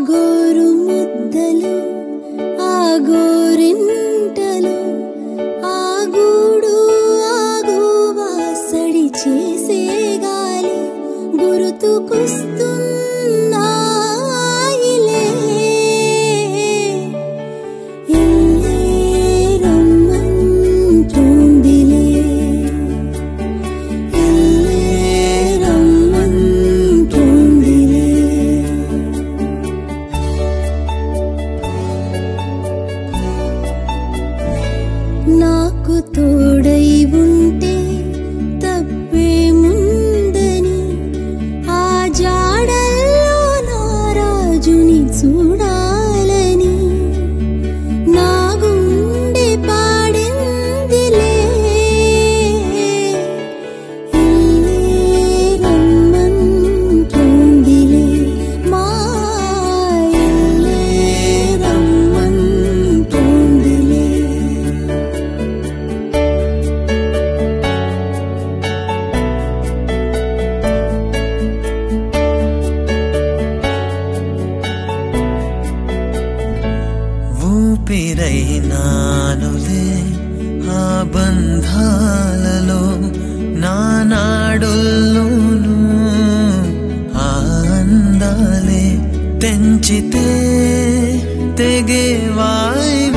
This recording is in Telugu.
గోరు ముద్దలు ఆ గోరింటలు ఆ గూడు ఆగువాసడి చేసే గాలి గుర్తుకొస్తున్నాయిలే ఇల్లే రమ్మంటోందిలే ఇల్లే రమ్మంటోందిలే నాకు తోడై ఉంటే తప్పేముందని ఆ జాడల్లో నా రాజుని చూడాలని నా గుండె పాడిందిలే ఇల్లే రమ్మంటోందిలే మా ఇల్లే రమ్మంటోందిలే ఊపిరైనానులే ఆ బంధాలలో నానాడుల్లోనూ ఆ అందాలే తెంచితే తెగే వాయి